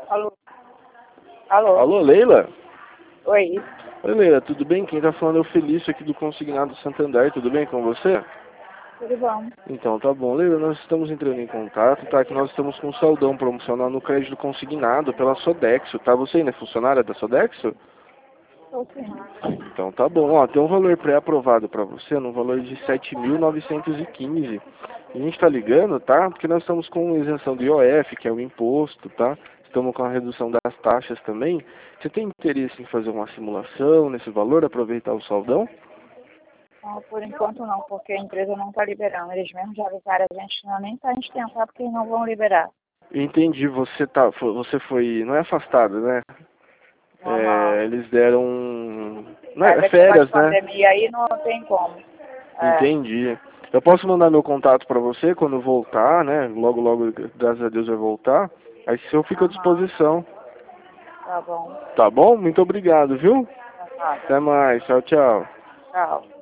Alô? Alô? Alô, Leila? Oi. Oi, Leila, tudo bem? Quem tá falando é o Felício aqui do Consignado Santander, tudo bem com você? Tudo bom? Então, tá bom. Leila, nós estamos entrando em contato, tá? Que nós estamos com um saldão promocional no crédito consignado pela Sodexo, tá? Você ainda é funcionária da Sodexo? Tô sim. Então, tá bom. Ó, tem um valor pré-aprovado para você, no valor de 7.915. A gente tá ligando, tá? Porque nós estamos com isenção do IOF, que é o imposto, tá? Estamos com a redução das taxas também. Você tem interesse em fazer uma simulação nesse valor, aproveitar o saldão? Não, por enquanto não, porque a empresa não está liberando. Eles mesmos já avisaram a gente, não nem para a gente tentar, porque eles não vão liberar. Entendi, você foi, não é afastado, né? Normal. Eles deram, não é, Desse negócio de férias, né? pandemia aí não tem como. É, Entendi. Eu posso mandar meu contato para você quando voltar, né? Logo, logo, graças a Deus vai voltar. Aí se eu fico à aham, disposição. tá bom. Tá bom? Muito obrigado, viu? Tá, tá. Até mais. Tchau, tchau. Tchau.